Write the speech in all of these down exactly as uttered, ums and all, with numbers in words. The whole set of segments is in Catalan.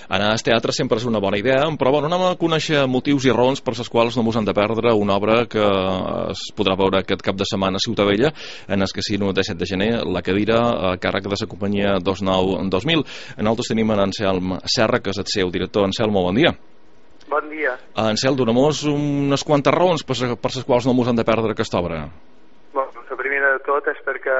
Anar al teatre sempre és una bona idea, però bueno, anem a conèixer motius i raons per les quals no mos han de perdre una obra que es podrà veure aquest cap de setmana a Ciutadella, en el casino de set de gener, La cadira, a càrrec de la companyia dos nou dos mil. Nosaltres tenim en Anselm Serra, que és el seu director. Anselm, bon dia. Bon dia. Anselm, dona'm-nos unes quantes raons per, per les quals no mos han de perdre aquesta obra. Bueno, la primera de tot és perquè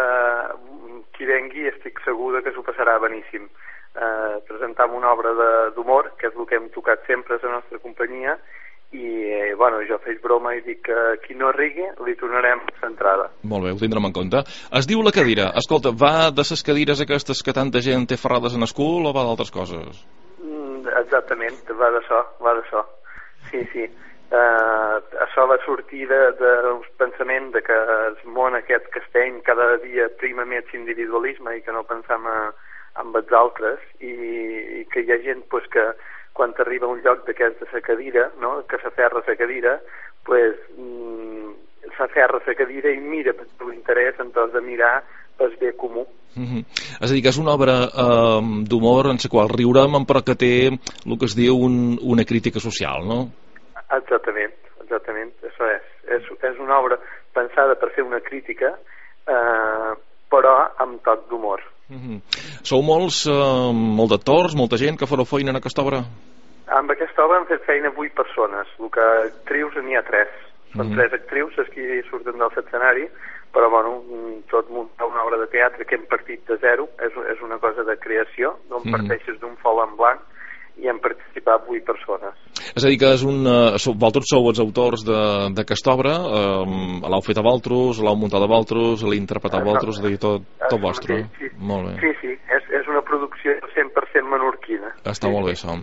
qui vengui estic segur que s'ho passarà beníssim. Eh, presentam una obra d'humor, que és el que hem tocat sempre a la nostra companyia, i eh, bueno, jo faig broma i dic que qui no rigui li tornarem l'entrada. Molt bé, ho tindrem en compte. Es diu La cadira. Escolta, va de les cadires aquestes que tanta gent té ferrades en el cul o va d'altres coses? Mm, exactament, va d'això, va d'això. Sí, sí. Eh, això va sortir del de, de pensament de que el món aquest que estem cada dia prima més individualisme i que no pensam a, amb els altres, i, i que hi ha gent pues, que quan arriba a un lloc d'aquesta de la cadira, no? Que s'aferra a la cadira, pues, mm, s'aferra a la cadira i mira per l'interès en tot de mirar el bé comú. Mm-hmm. És a dir, que és una obra eh, d'humor en la qual riurem, però que té el que es diu un, una crítica social, no? Exactament, exactament, això és. És, és una obra pensada per fer una crítica, eh, però amb toc d'humor. Mm-hmm. Sou molts, eh, molt d'actors, molta gent que fareu feina en aquesta obra? Amb aquesta obra hem fet feina vuit persones, el que actrius n'hi ha tres. Són mm-hmm. tres actrius, les que surten del escenari, però bueno, tot muntar una obra de teatre que hem partit de zero, és, és una cosa de creació, d'on mm-hmm. parteixes d'un fol en blanc, i han participat vuit persones. És a dir, que és un, uh, sou, vosaltres sou els autors d'aquesta obra, uh, l'heu fet a vosaltres, l'heu muntat a vosaltres, l'heu interpretat a vosaltres, és a dir, tot, tot vostre. Sí, sí. Molt bé. Sí, sí, és, és una producció cent per cent menorquina. Està sí, molt bé, això.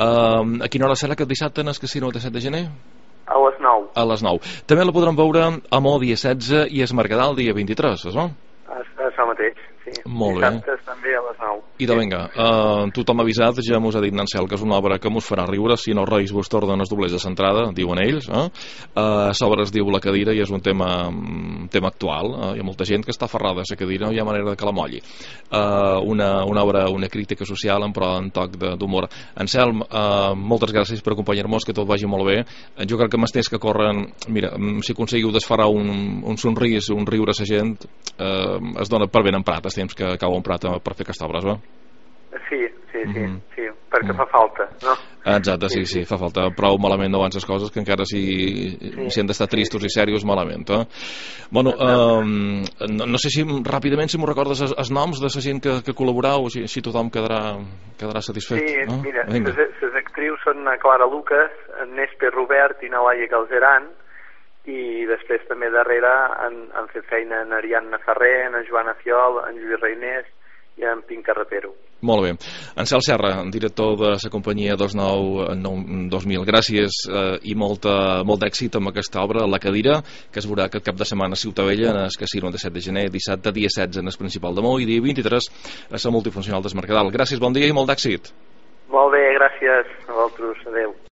Uh, a quina hora serà aquest dissabte en el casino de set de gener? A les nou. A les nou. També la podrem veure a Mo dia setze i a Es Mercadal dia vint-i-tres, és no? Això mateix, sí. Molt bé. Dissabtes també a les nou. I de vinga, uh, tothom avisat, ja mos ha dit Nancel que és una obra que mos farà riure, si no reis vos tornen els doblers de centrada, diuen ells. Eh? Uh, l'obra es diu La cadira i és un tema, un tema actual. Uh, hi ha molta gent que està aferrada a la cadira, no hi ha manera que la molli. Uh, una, una obra, una crítica social, però en toc d'humor. Anselm, uh, moltes gràcies per acompanyar-nos, que tot vagi molt bé. Jo crec que més temps que corren, mira, si aconseguiu desferrar un, un somrís, un riure a la gent, uh, es dona per ben emprat el temps que cau emprat per fer aquesta obra, eh? Sí, sí, sí, mm-hmm. sí, perquè mm. fa falta, no? Exacte, sí, sí, sí, fa falta prou malament davant les coses que encara si, sí, si han d'estar tristos sí. i serios malament, eh? Bueno, eh, no, no sé si ràpidament si m'ho recordes els noms de la gent que, que col·laborau, si, si tothom quedarà, quedarà satisfet. Sí, no? Mira, les actrius són Clara Lucas, Nésper Robert i Nalaia Galzeran, i després també darrere han, han fet feina en Ariadna Ferrer, en Joana Fiol, en Lluís Reinés i en Pink Carretero. Molt bé. Ansel Serra, director de la companyia dos nou dos mil, gràcies eh, i molta, molt d'èxit amb aquesta obra, La cadira, que es veurà aquest cap de setmana a Ciutadella, en el casino de set de gener, dissabte dia setze en el principal de Mo i dia vint-i-tres a la multifuncional d'Es Mercadal. Gràcies, bon dia i molt d'èxit. Molt bé, gràcies a vosaltres, adeu.